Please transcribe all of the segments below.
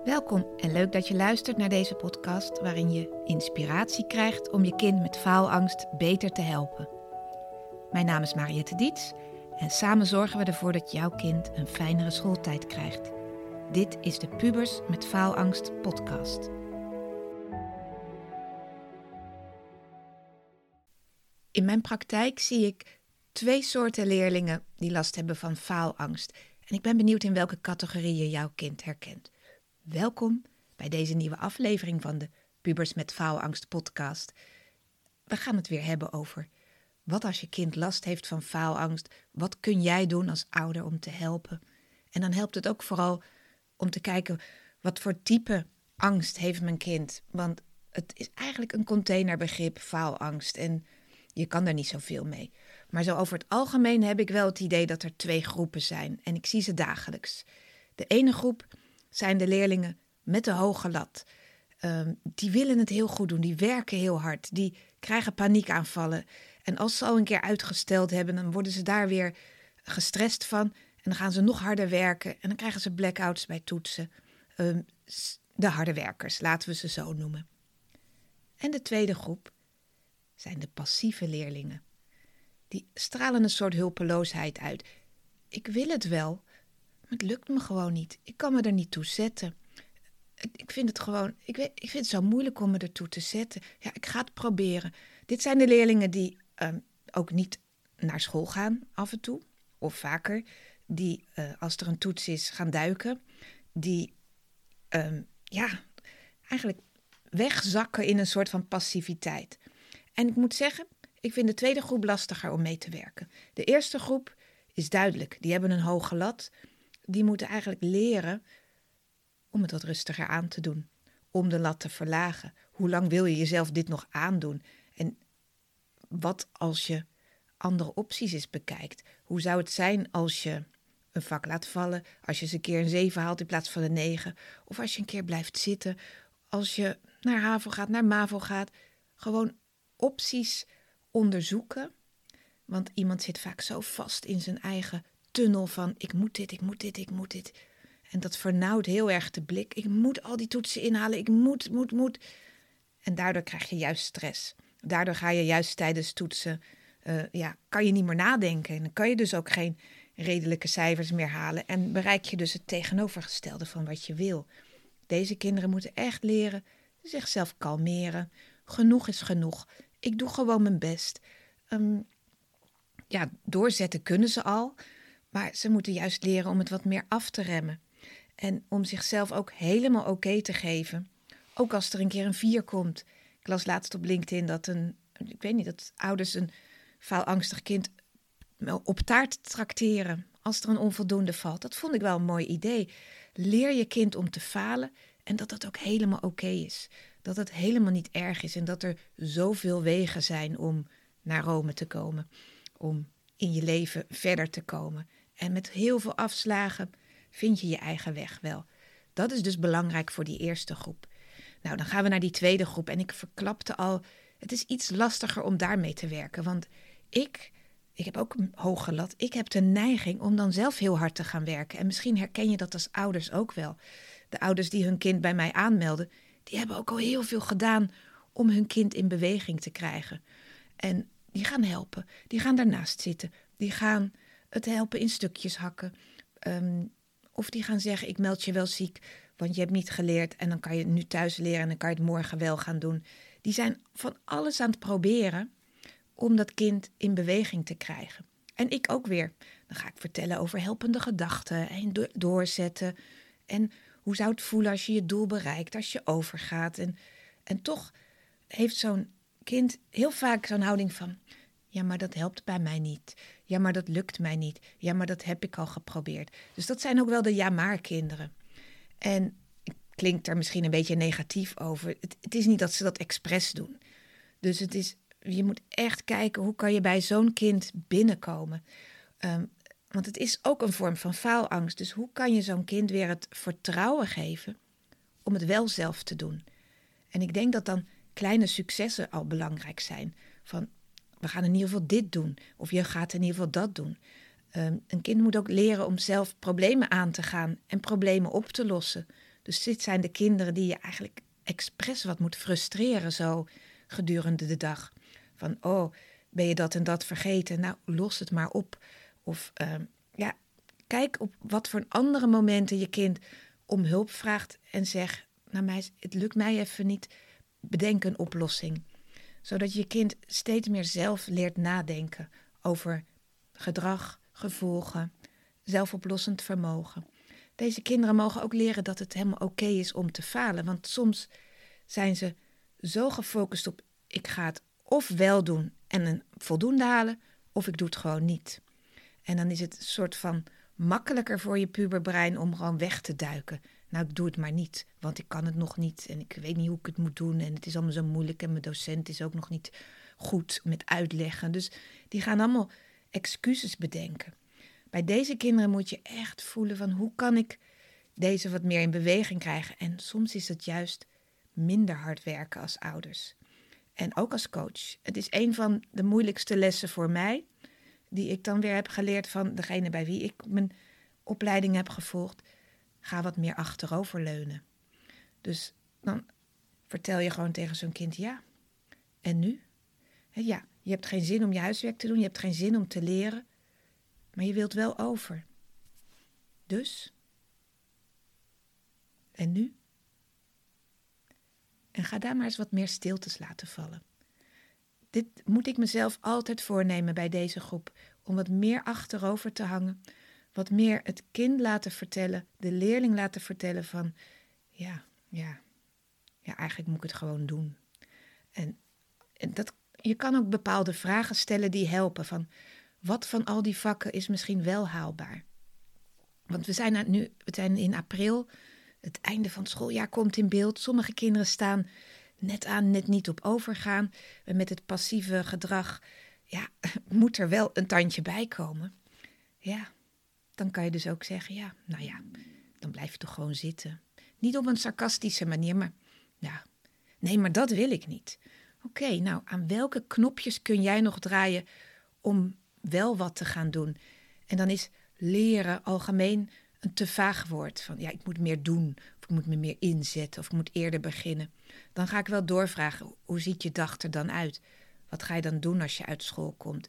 Welkom en leuk dat je luistert naar deze podcast waarin je inspiratie krijgt om je kind met faalangst beter te helpen. Mijn naam is Mariette Diets en samen zorgen we ervoor dat jouw kind een fijnere schooltijd krijgt. Dit is de Pubers met Faalangst podcast. In mijn praktijk zie ik 2 soorten leerlingen die last hebben van faalangst. En ik ben benieuwd in welke categorieën jouw kind herkent. Welkom bij deze nieuwe aflevering van de Pubers met Faalangst podcast. We gaan het weer hebben over wat als je kind last heeft van faalangst. Wat kun jij doen als ouder om te helpen? En dan helpt het ook vooral om te kijken wat voor type angst heeft mijn kind. Want het is eigenlijk een containerbegrip, faalangst. En je kan daar niet zoveel mee. Maar zo over het algemeen heb ik wel het idee dat er 2 groepen zijn. En ik zie ze dagelijks. De ene groep zijn de leerlingen met de hoge lat. Die willen het heel goed doen, die werken heel hard, die krijgen paniekaanvallen. En als ze al een keer uitgesteld hebben, dan worden ze daar weer gestrest van. En dan gaan ze nog harder werken en dan krijgen ze blackouts bij toetsen. De harde werkers, laten we ze zo noemen. En de tweede groep zijn de passieve leerlingen. Die stralen een soort hulpeloosheid uit. Ik wil het wel, maar het lukt me gewoon niet. Ik kan me er niet toe zetten. Ik vind het zo moeilijk om me ertoe te zetten. Ja, ik ga het proberen. Dit zijn de leerlingen die ook niet naar school gaan af en toe. Of vaker. Die als er een toets is gaan duiken. Die eigenlijk wegzakken in een soort van passiviteit. En ik moet zeggen, ik vind de tweede groep lastiger om mee te werken. De eerste groep is duidelijk. Die hebben een hoge lat. Die moeten eigenlijk leren om het wat rustiger aan te doen. Om de lat te verlagen. Hoe lang wil je jezelf dit nog aandoen? En wat als je andere opties eens bekijkt? Hoe zou het zijn als je een vak laat vallen? Als je eens een keer een 7 haalt in plaats van een 9? Of als je een keer blijft zitten? Als je naar HAVO gaat, naar MAVO gaat? Gewoon opties onderzoeken. Want iemand zit vaak zo vast in zijn eigen tunnel van ik moet dit. En dat vernauwt heel erg de blik. Ik moet al die toetsen inhalen, ik moet. En daardoor krijg je juist stress. Daardoor ga je juist tijdens toetsen, kan je niet meer nadenken. En dan kan je dus ook geen redelijke cijfers meer halen. En bereik je dus het tegenovergestelde van wat je wil. Deze kinderen moeten echt leren zichzelf kalmeren. Genoeg is genoeg. Ik doe gewoon mijn best. Doorzetten kunnen ze al. Maar ze moeten juist leren om het wat meer af te remmen. En om zichzelf ook helemaal oké te geven. Ook als er een keer een 4 komt. Ik las laatst op LinkedIn dat dat ouders een faalangstig kind op taart trakteren. Als er een onvoldoende valt. Dat vond ik wel een mooi idee. Leer je kind om te falen en dat dat ook helemaal oké is. Dat het helemaal niet erg is en dat er zoveel wegen zijn om naar Rome te komen. Om in je leven verder te komen. En met heel veel afslagen vind je je eigen weg wel. Dat is dus belangrijk voor die eerste groep. Nou, dan gaan we naar die tweede groep. En ik verklapte al, het is iets lastiger om daarmee te werken. Want ik heb ook een hoge lat. Ik heb de neiging om dan zelf heel hard te gaan werken. En misschien herken je dat als ouders ook wel. De ouders die hun kind bij mij aanmelden, die hebben ook al heel veel gedaan om hun kind in beweging te krijgen. En die gaan helpen. Die gaan daarnaast zitten. Die gaan het helpen in stukjes hakken. Of die gaan zeggen, ik meld je wel ziek, want je hebt niet geleerd en dan kan je het nu thuis leren en dan kan je het morgen wel gaan doen. Die zijn van alles aan het proberen om dat kind in beweging te krijgen. En ik ook weer. Dan ga ik vertellen over helpende gedachten en doorzetten. En hoe zou het voelen als je je doel bereikt, als je overgaat. En toch heeft zo'n kind heel vaak zo'n houding van, ja, maar dat helpt bij mij niet. Ja, maar dat lukt mij niet. Ja, maar dat heb ik al geprobeerd. Dus dat zijn ook wel de ja-maar kinderen. En het klinkt er misschien een beetje negatief over. Het is niet dat ze dat expres doen. Dus je moet echt kijken, hoe kan je bij zo'n kind binnenkomen? Want het is ook een vorm van faalangst. Dus hoe kan je zo'n kind weer het vertrouwen geven om het wel zelf te doen? En ik denk dat dan kleine successen al belangrijk zijn. Van, we gaan in ieder geval dit doen. Of je gaat in ieder geval dat doen. Een kind moet ook leren om zelf problemen aan te gaan en problemen op te lossen. Dus dit zijn de kinderen die je eigenlijk expres wat moet frustreren zo gedurende de dag. Van, oh, ben je dat en dat vergeten? Nou, los het maar op. Of kijk op wat voor andere momenten je kind om hulp vraagt en zeg, nou, het lukt mij even niet, bedenk een oplossing. Zodat je kind steeds meer zelf leert nadenken over gedrag, gevolgen, zelfoplossend vermogen. Deze kinderen mogen ook leren dat het helemaal oké is om te falen. Want soms zijn ze zo gefocust op, ik ga het of wel doen en een voldoende halen, of ik doe het gewoon niet. En dan is het een soort van makkelijker voor je puberbrein om gewoon weg te duiken. Nou, ik doe het maar niet, want ik kan het nog niet en ik weet niet hoe ik het moet doen en het is allemaal zo moeilijk en mijn docent is ook nog niet goed met uitleggen. Dus die gaan allemaal excuses bedenken. Bij deze kinderen moet je echt voelen van, hoe kan ik deze wat meer in beweging krijgen? En soms is het juist minder hard werken als ouders. En ook als coach. Het is een van de moeilijkste lessen voor mij, die ik dan weer heb geleerd van degene bij wie ik mijn opleiding heb gevolgd. Ga wat meer achteroverleunen. Dus dan vertel je gewoon tegen zo'n kind, ja, en nu? Ja, je hebt geen zin om je huiswerk te doen, je hebt geen zin om te leren, maar je wilt wel over. Dus? En nu? En ga daar maar eens wat meer stiltes laten vallen. Dit moet ik mezelf altijd voornemen bij deze groep, om wat meer achterover te hangen, wat meer het kind laten vertellen, de leerling laten vertellen van, ja, eigenlijk moet ik het gewoon doen. En je kan ook bepaalde vragen stellen die helpen, van wat van al die vakken is misschien wel haalbaar. Want we zijn in april, het einde van het schooljaar komt in beeld. Sommige kinderen staan net aan, net niet op overgaan. En met het passieve gedrag, moet er wel een tandje bij komen. Ja, dan kan je dus ook zeggen, dan blijf je toch gewoon zitten. Niet op een sarcastische manier, maar nee, maar dat wil ik niet. Oké, nou, aan welke knopjes kun jij nog draaien om wel wat te gaan doen? En dan is leren algemeen een te vaag woord. Van ik moet meer doen, of ik moet me meer inzetten, of ik moet eerder beginnen. Dan ga ik wel doorvragen, hoe ziet je dag er dan uit? Wat ga je dan doen als je uit school komt?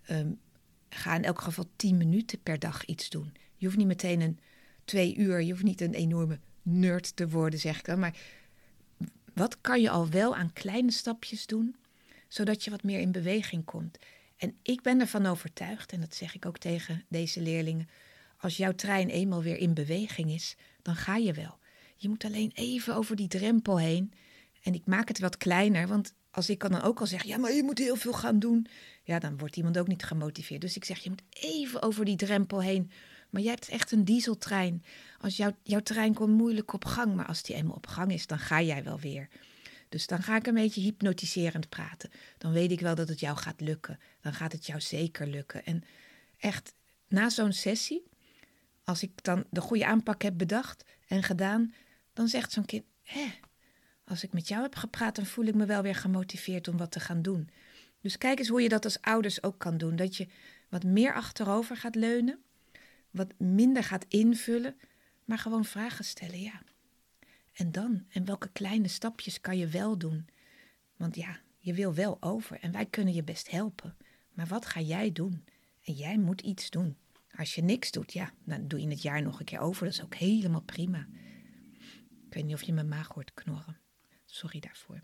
Ga in elk geval 10 minuten per dag iets doen. Je hoeft niet meteen 2 uur, je hoeft niet een enorme nerd te worden, zeg ik dan. Maar wat kan je al wel aan kleine stapjes doen, zodat je wat meer in beweging komt? En ik ben ervan overtuigd, en dat zeg ik ook tegen deze leerlingen, als jouw trein eenmaal weer in beweging is, dan ga je wel. Je moet alleen even over die drempel heen. En ik maak het wat kleiner, want als ik dan ook al zeg, maar je moet heel veel gaan doen, dan wordt iemand ook niet gemotiveerd. Dus ik zeg, je moet even over die drempel heen. Maar jij hebt echt een dieseltrein. Als jouw trein komt moeilijk op gang, maar als die eenmaal op gang is, dan ga jij wel weer. Dus dan ga ik een beetje hypnotiserend praten. Dan weet ik wel dat het jou gaat lukken. Dan gaat het jou zeker lukken. En echt, na zo'n sessie, als ik dan de goede aanpak heb bedacht en gedaan, dan zegt zo'n kind, als ik met jou heb gepraat, dan voel ik me wel weer gemotiveerd om wat te gaan doen. Dus kijk eens hoe je dat als ouders ook kan doen. Dat je wat meer achterover gaat leunen, wat minder gaat invullen, maar gewoon vragen stellen, En dan? En welke kleine stapjes kan je wel doen? Want je wil wel over en wij kunnen je best helpen. Maar wat ga jij doen? En jij moet iets doen. Als je niks doet, dan doe je het jaar nog een keer over. Dat is ook helemaal prima. Ik weet niet of je mijn maag hoort knorren. Sorry daarvoor.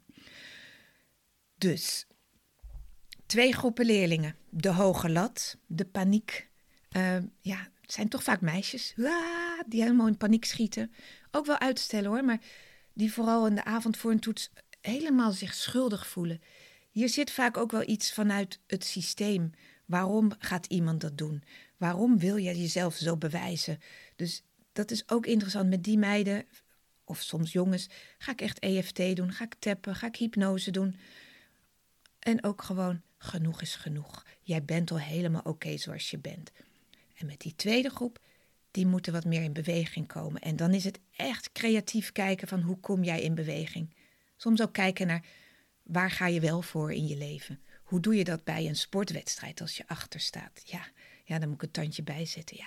Dus, 2 groepen leerlingen. De hoge lat, de paniek. Het zijn toch vaak meisjes die helemaal in paniek schieten. Ook wel uitstellen hoor, maar die vooral in de avond voor een toets helemaal zich schuldig voelen. Hier zit vaak ook wel iets vanuit het systeem. Waarom gaat iemand dat doen? Waarom wil je jezelf zo bewijzen? Dus dat is ook interessant met die meiden, of soms jongens, ga ik echt EFT doen, ga ik tappen, ga ik hypnose doen. En ook gewoon, genoeg is genoeg. Jij bent al helemaal oké zoals je bent. En met die tweede groep, die moeten wat meer in beweging komen. En dan is het echt creatief kijken van hoe kom jij in beweging. Soms ook kijken naar waar ga je wel voor in je leven. Hoe doe je dat bij een sportwedstrijd als je achter staat? Ja, dan moet ik een tandje bijzetten,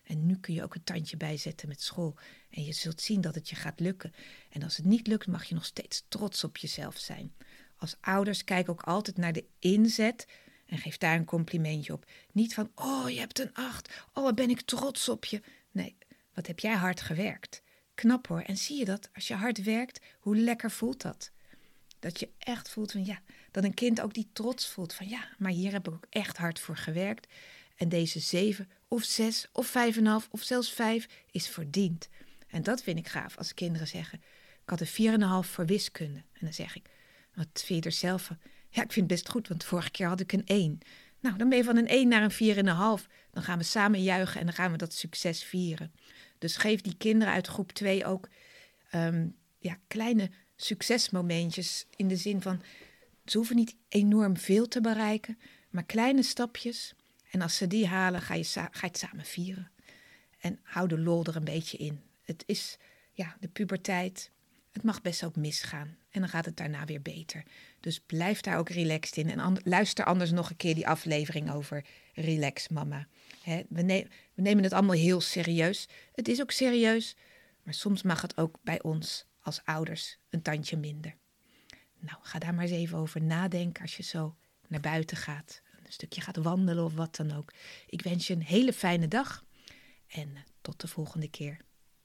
En nu kun je ook een tandje bijzetten met school. En je zult zien dat het je gaat lukken. En als het niet lukt, mag je nog steeds trots op jezelf zijn. Als ouders kijk ook altijd naar de inzet en geef daar een complimentje op. Niet van, oh, je hebt een 8. Oh, wat ben ik trots op je. Nee, wat heb jij hard gewerkt. Knap hoor. En zie je dat? Als je hard werkt, hoe lekker voelt dat? Dat je echt voelt van ja, dat een kind ook die trots voelt van ja, maar hier heb ik ook echt hard voor gewerkt. En deze 7 of 6 of 5,5 of zelfs 5 is verdiend. En dat vind ik gaaf als kinderen zeggen, ik had een 4,5 voor wiskunde. En dan zeg ik, wat vind je er zelf van? Ja, ik vind het best goed, want vorige keer had ik een 1. Nou, dan ben je van een 1 naar een 4,5. Dan gaan we samen juichen en dan gaan we dat succes vieren. Dus geef die kinderen uit groep 2 ook kleine succesmomentjes in de zin van, ze hoeven niet enorm veel te bereiken, maar kleine stapjes. En als ze die halen, ga je het samen vieren. En hou de lol er een beetje in. Het is de puberteit. Het mag best ook misgaan. En dan gaat het daarna weer beter. Dus blijf daar ook relaxed in. En luister anders nog een keer die aflevering over Relax Mama. We nemen het allemaal heel serieus. Het is ook serieus. Maar soms mag het ook bij ons als ouders een tandje minder. Nou, ga daar maar eens even over nadenken als je zo naar buiten gaat. Een stukje gaat wandelen of wat dan ook. Ik wens je een hele fijne dag. En tot de volgende keer.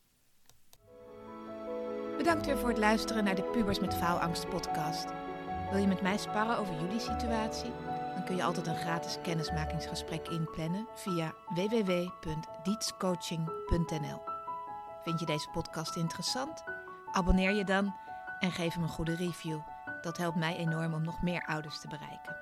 Bedankt weer voor het luisteren naar de Pubers met Faalangst podcast. Wil je met mij sparren over jullie situatie? Dan kun je altijd een gratis kennismakingsgesprek inplannen via www.dietscoaching.nl. Vind je deze podcast interessant? Abonneer je dan en geef hem een goede review. Dat helpt mij enorm om nog meer ouders te bereiken.